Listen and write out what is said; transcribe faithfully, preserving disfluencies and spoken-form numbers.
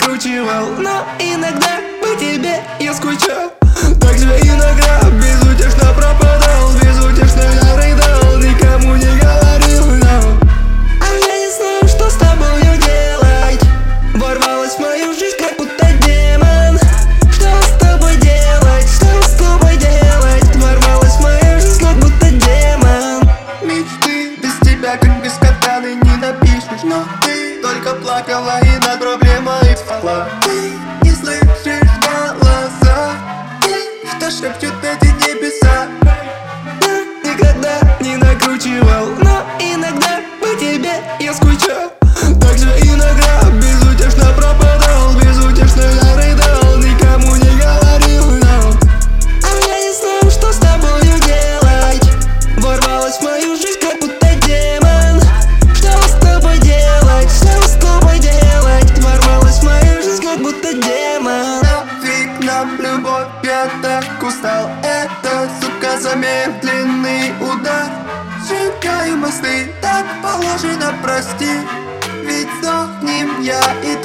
накручивал, но иногда по тебе я скучал. Так же иногда безутешно пропадал, безутешно я рыдал, никому не говорил, но а я не знаю, что с тобою делать. Ворвалась в мою жизнь, как будто демон. Что с тобой делать, что с тобой делать? Ворвалась в мою жизнь, как будто демон. Мечты без тебя, как без катаны, не напишешь. Но ты только плакала и над проблемой спала. Ты не слышишь голоса, что шепчут эти небеса. Я никогда не накручивал, но иногда по тебе я скучал. Так же иногда безутешно пропадал, безутешно я рыдал, никому не говорил, но а я не знаю, что с тобою делать. Ворвалась в мою жизнь, как будто демон. Что с тобой делать, что с тобой делать? Ворвалась в мою жизнь, как будто демон. Нафиг нам любовь, я так устал. Это, сука, замедленный удар. Сжигаю мосты, так положено, прости. Ведь сдохнем я и